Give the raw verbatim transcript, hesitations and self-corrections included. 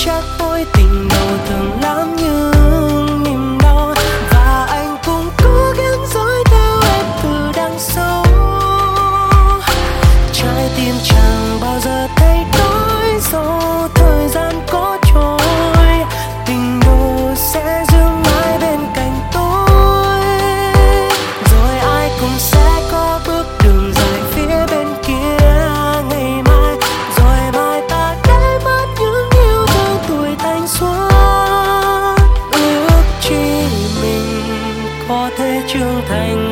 chắc mối tình đầu thường lắm nhưng niềm đau, và anh cũng cố gắng dõi theo em từ đằng sau. Trái tim chẳng bao giờ thay đổi dẫu thời gian có trôi, tình đầu sẽ giữ mãi bên cạnh tôi. Rồi ai cũng sẽ có bước đường dài phía bên kia ngày mai, rồi mai ta để mất những yêu thương tuổi thanh xuân. Ước chi mình có thể trưởng thành